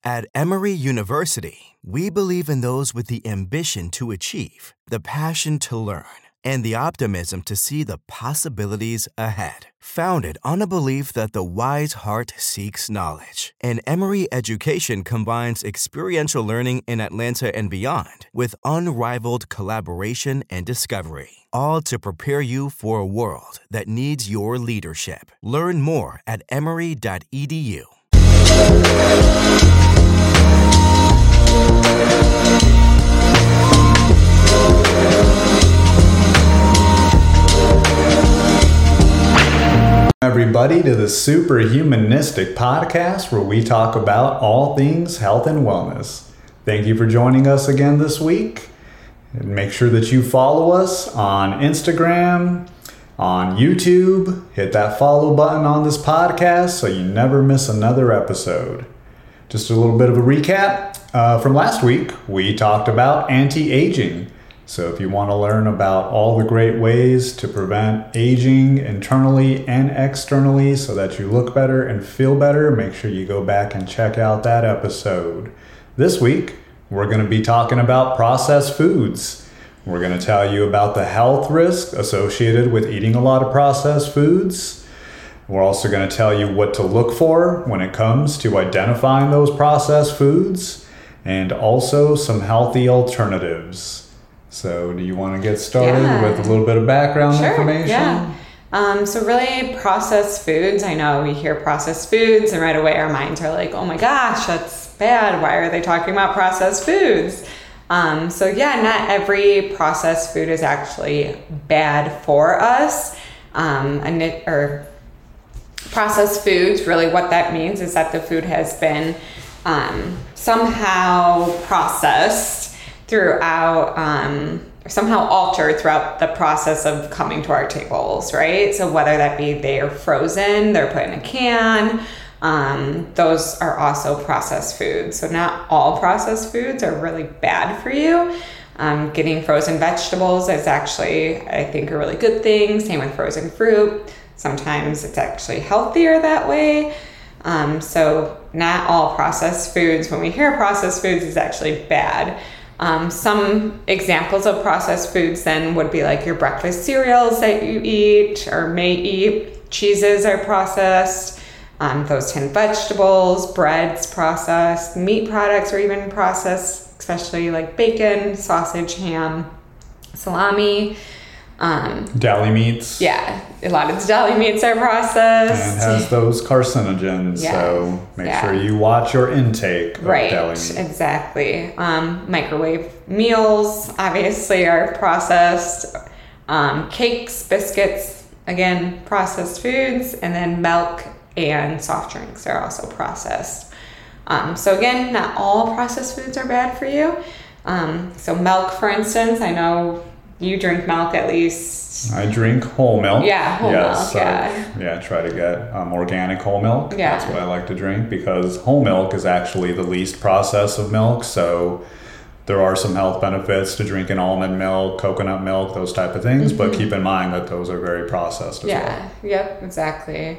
At Emory University, we believe in those with the ambition to achieve, the passion to learn, and the optimism to see the possibilities ahead. Founded on a belief that the wise heart seeks knowledge, and Emory education combines experiential learning in Atlanta and beyond with unrivaled collaboration and discovery, all to prepare you for a world that needs your leadership. Learn more at emory.edu. Everybody to the Superhumanistic Podcast, where we talk about all things health and wellness. Thank you for joining us again this week. And make sure that you follow us on Instagram, on YouTube. Hit that follow button on this podcast so you never miss another episode. Just a little bit of a recap. From last week, we talked about anti-aging. So if you want to learn about all the great ways to prevent aging internally and externally so that you look better and feel better, make sure you go back and check out that episode. This week, we're going to be talking about processed foods. We're going to tell you about the health risk associated with eating a lot of processed foods. We're also going to tell you what to look for when it comes to identifying those processed foods, and also some healthy alternatives. So do you want to get started with a little bit of background information? Yeah. So really processed foods, I know we hear processed foods and right away our minds are like, oh my gosh, that's bad. Why are they talking about processed foods? Not every processed food is actually bad for us. Processed foods, really what that means is that the food has been somehow processed somehow altered throughout the process of coming to our tables, right? So whether that be they are frozen, they're put in a can, those are also processed foods. So not all processed foods are really bad for you. Getting frozen vegetables is actually, I think, a really good thing. Same with frozen fruit. Sometimes it's actually healthier that way. So not all processed foods, when we hear processed foods, is actually bad. Some examples of processed foods then would be like your breakfast cereals that you eat or may eat. Cheeses are processed. Those tinned vegetables, breads processed, meat products are even processed, especially like bacon, sausage, ham, salami. Deli meats. Yeah, a lot of the deli meats are processed. And has those carcinogens, so make sure you watch your intake of deli meat. Exactly. Microwave meals, obviously, are processed. Cakes, biscuits, again, processed foods. And then milk and soft drinks are also processed. So again, not all processed foods are bad for you. So milk, for instance, I know you drink milk at least. I drink whole milk. Yeah, whole milk. Try to get organic whole milk. Yeah. That's what I like to drink because whole milk is actually the least processed of milk. So there are some health benefits to drinking almond milk, coconut milk, those type of things. Mm-hmm. But keep in mind that those are very processed as well. Yep, exactly.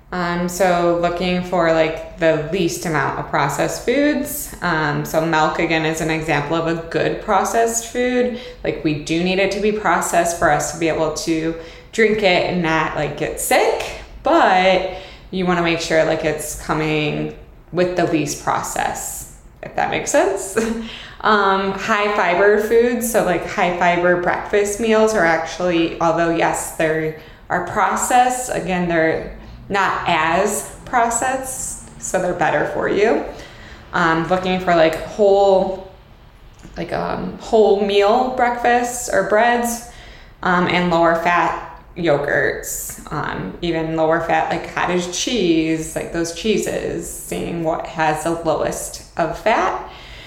So looking for like the least amount of processed foods. So milk again is an example of a good processed food. Like we do need it to be processed for us to be able to drink it and not like get sick, but you want to make sure like it's coming with the least process, if that makes sense. High fiber foods. So like high fiber breakfast meals are actually, although yes, they are processed, again, they're not as processed, so they're better for you. Looking for like whole meal breakfasts or breads, and lower fat yogurts, even lower fat like cottage cheese, like those cheeses, seeing what has the lowest of fat.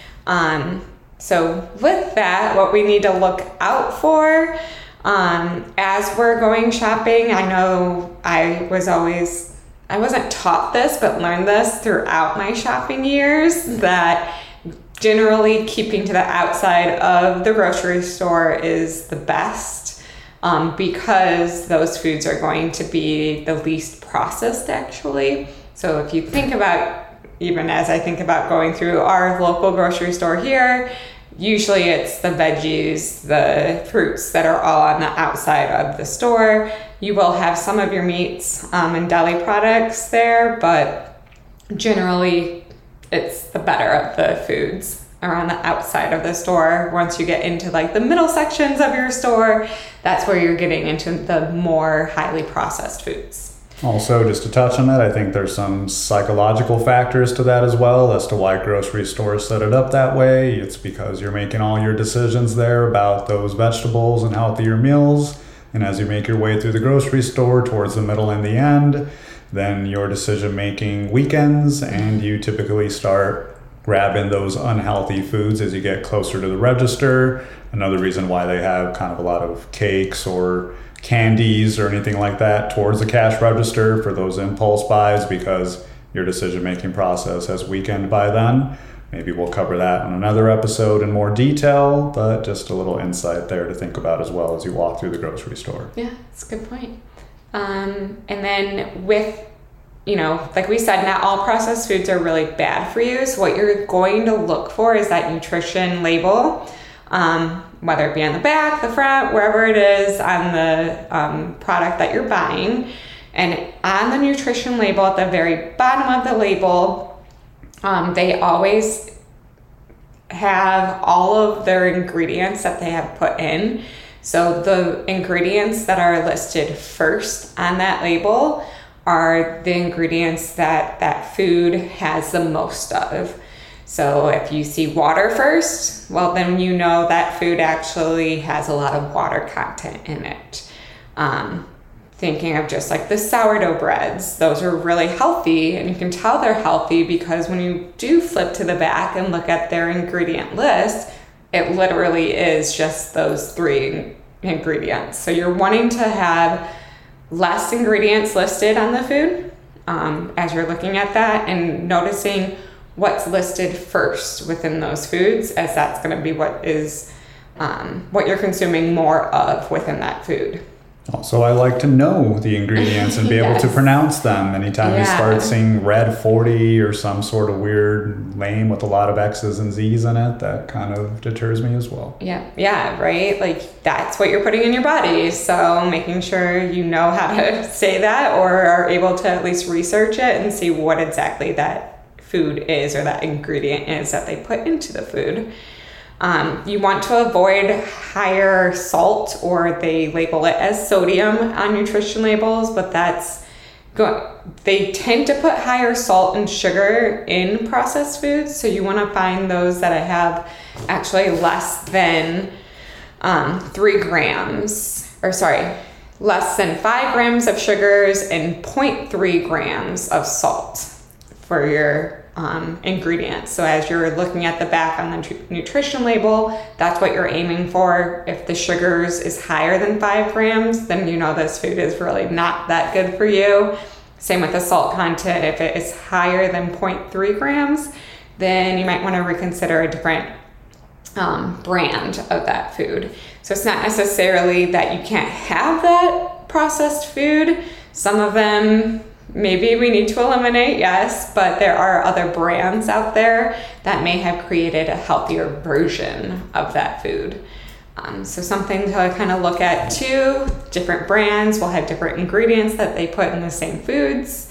So with that, what we need to look out for as we're going shopping, I know I wasn't taught this, but learned this throughout my shopping years, that generally keeping to the outside of the grocery store is the best, because those foods are going to be the least processed actually. So if you think about even as I think about going through our local grocery store here, usually it's the veggies, the fruits that are all on the outside of the store. You will have some of your meats and deli products there, but generally it's the better of the foods are on the outside of the store. Once you get into like the middle sections of your store, that's where you're getting into the more highly processed foods. Also, just to touch on that, I think there's some psychological factors to that as well as to why grocery stores set it up that way. It's because you're making all your decisions there about those vegetables and healthier meals. And as you make your way through the grocery store towards the middle and the end, then your decision making weakens and you typically start grabbing those unhealthy foods as you get closer to the register. Another reason why they have kind of a lot of cakes or candies or anything like that towards the cash register for those impulse buys, because your decision-making process has weakened by then. Maybe we'll cover that on another episode in more detail, but just a little insight there to think about as well as you walk through the grocery store. Yeah, that's a good point. And then with, like we said, not all processed foods are really bad for you. So what you're going to look for is that nutrition label, whether it be on the back, the front, wherever it is on the product that you're buying. And on the nutrition label, at the very bottom of the label, they always have all of their ingredients that they have put in. So the ingredients that are listed first on that label are the ingredients that that food has the most of. So if you see water first, well, then you know that food actually has a lot of water content in it. Thinking of just like the sourdough breads, those are really healthy, and you can tell they're healthy because when you do flip to the back and look at their ingredient list, it literally is just those 3 ingredients. So you're wanting to have less ingredients listed on the food as you're looking at that and noticing what's listed first within those foods, as that's going to be what is what you're consuming more of within that food. Also, I like to know the ingredients and be able to pronounce them. Anytime you start seeing red 40 or some sort of weird name with a lot of X's and Z's in it, that kind of deters me as well. Yeah, right? Like that's what you're putting in your body. So making sure you know how to say that or are able to at least research it and see what exactly that food is or that ingredient is that they put into the food. You want to avoid higher salt, or they label it as sodium on nutrition labels, but they tend to put higher salt and sugar in processed foods. So you want to find those that have actually less than 3 grams, less than 5 grams of sugars and 0.3 grams of salt for your ingredients. So as you're looking at the back on the nutrition label, that's what you're aiming for. If the sugars is higher than 5 grams, then you know this food is really not that good for you. Same with the salt content. If it is higher than 0.3 grams, then you might want to reconsider a different brand of that food. So it's not necessarily that you can't have that processed food. Some of them maybe we need to eliminate, yes, but there are other brands out there that may have created a healthier version of that food. So something to kind of look at too. Different brands will have different ingredients that they put in the same foods.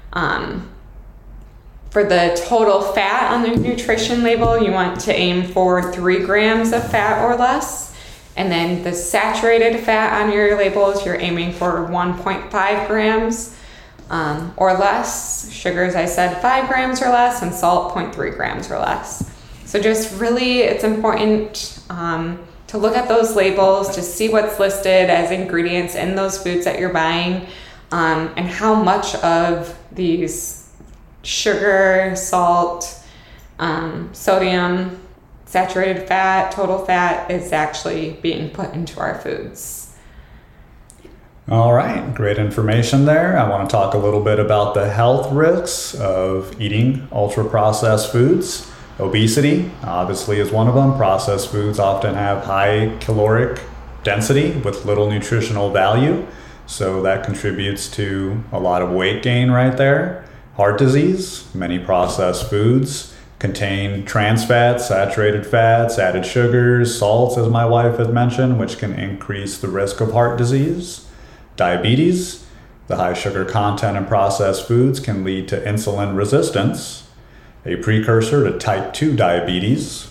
For the total fat on the nutrition label, you want to aim for 3 grams of fat or less. And then the saturated fat on your labels, you're aiming for 1.5 grams. Or less. Sugar, as I said, 5 grams or less, and salt 0.3 grams or less. So just really, it's important to look at those labels to see what's listed as ingredients in those foods that you're buying, and how much of these sugar, salt, sodium, saturated fat, total fat is actually being put into our foods. All right, great information there. I want to talk a little bit about the health risks of eating ultra-processed foods. Obesity, obviously, is one of them. Processed foods often have high caloric density with little nutritional value, so that contributes to a lot of weight gain right there. Heart disease. Many processed foods contain trans fats, saturated fats, added sugars, salts, as my wife had mentioned, which can increase the risk of heart disease. Diabetes. The high sugar content in processed foods can lead to insulin resistance, a precursor to type 2 diabetes.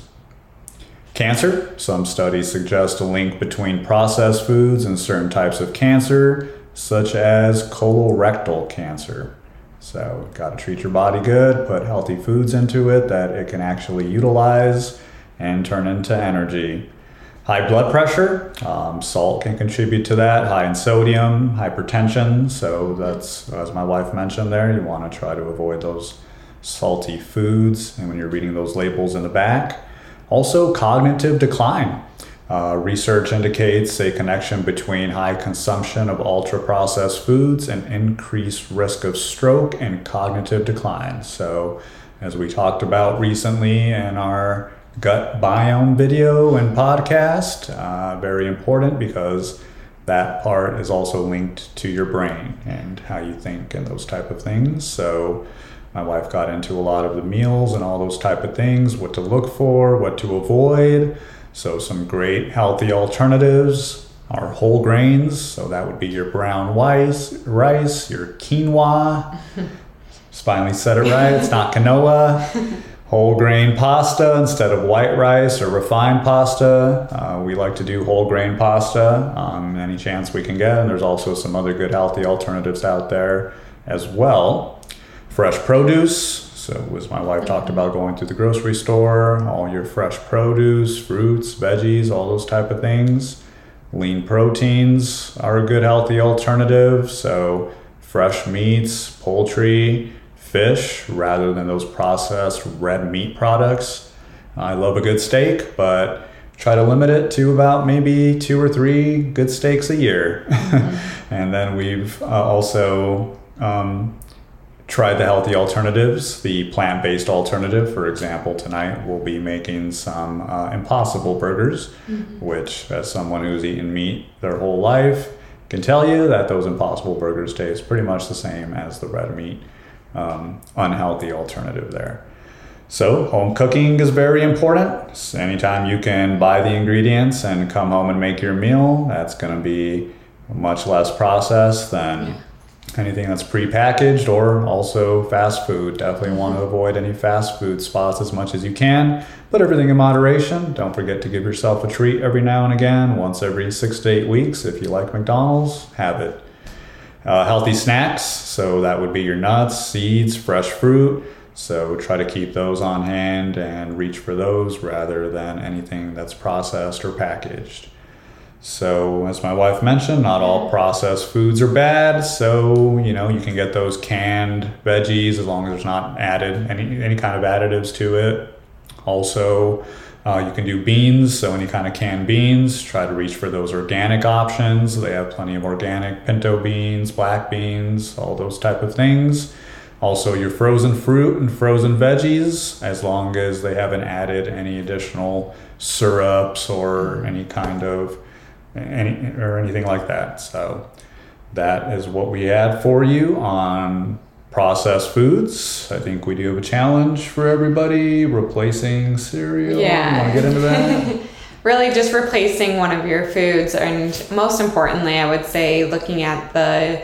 Cancer. Some studies suggest a link between processed foods and certain types of cancer, such as colorectal cancer. So, got to treat your body good, put healthy foods into it that it can actually utilize and turn into energy. High blood pressure, salt can contribute to that. High in sodium, hypertension. So that's, as my wife mentioned there, you want to try to avoid those salty foods. And when you're reading those labels in the back. Also, cognitive decline. Research indicates a connection between high consumption of ultra-processed foods and increased risk of stroke and cognitive decline. So, as we talked about recently in our gut biome video and podcast, very important because that part is also linked to your brain and how you think and those type of things. So my wife got into a lot of the meals and all those type of things, what to look for, what to avoid. So some great healthy alternatives are whole grains. So that would be your brown rice, your quinoa. Just finally said it right. It's not quinoa. Whole grain pasta instead of white rice or refined pasta. We like to do whole grain pasta any chance we can get. And there's also some other good healthy alternatives out there as well. Fresh produce. So as my wife talked about going to the grocery store, all your fresh produce, fruits, veggies, all those type of things. Lean proteins are a good healthy alternative. So fresh meats, poultry, fish, rather than those processed red meat products. I love a good steak, but try to limit it to about maybe 2 or 3 good steaks a year. Mm-hmm. And then we've also tried the healthy alternatives, the plant-based alternative. For example, tonight we'll be making some Impossible burgers, mm-hmm. which as someone who's eaten meat their whole life can tell you that those Impossible burgers taste pretty much the same as the red meat. Unhealthy alternative there. So home cooking is very important. So anytime you can buy the ingredients and come home and make your meal, that's going to be much less processed than anything that's prepackaged or also fast food. Definitely want to avoid any fast food spots as much as you can, but everything in moderation. Don't forget to give yourself a treat every now and again, once every 6 to 8 weeks. If you like McDonald's, have it. Healthy snacks, so that would be your nuts, seeds, fresh fruit. So try to keep those on hand and reach for those rather than anything that's processed or packaged. So as my wife mentioned, not all processed foods are bad. So, you can get those canned veggies as long as there's not added any kind of additives to it. Also, you can do beans, so any kind of canned beans. Try to reach for those organic options. They have plenty of organic pinto beans, black beans, all those type of things. Also, your frozen fruit and frozen veggies, as long as they haven't added any additional syrups or any kind of anything like that. So that is what we had for you on processed foods. I think we do have a challenge for everybody, replacing cereal. Yeah. Want to get into that? Really just replacing one of your foods, and most importantly, I would say looking at the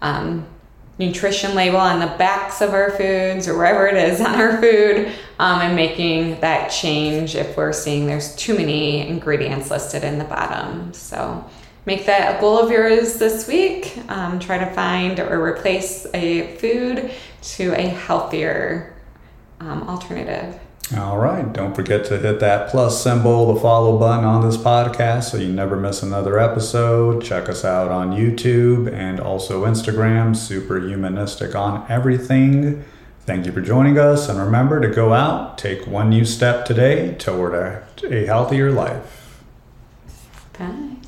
nutrition label on the backs of our foods or wherever it is on our food, and making that change if we're seeing there's too many ingredients listed in the bottom. So make that a goal of yours this week. Try to find or replace a food to a healthier alternative. All right. Don't forget to hit that plus symbol, the follow button on this podcast so you never miss another episode. Check us out on YouTube and also Instagram, Super Humanistic on everything. Thank you for joining us. And remember to go out, take one new step today toward a healthier life. Bye.